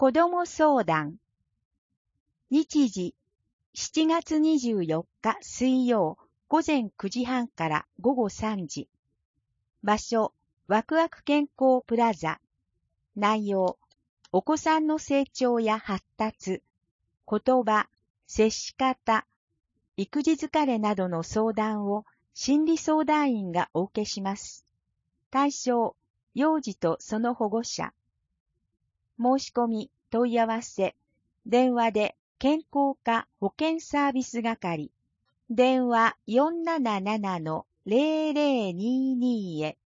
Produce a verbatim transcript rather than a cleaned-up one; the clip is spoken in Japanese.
子ども相談。日時、しちがつにじゅうよっか水曜午前くじはんから午後さんじ。場所、ワクワク健康プラザ。内容、お子さんの成長や発達、言葉、接し方、育児疲れなどの相談を心理相談員がお受けします。対象、幼児とその保護者。申し込み、問い合わせ、電話で健康課保健サービス係、電話 よんななな のゼロゼロにーにー へ。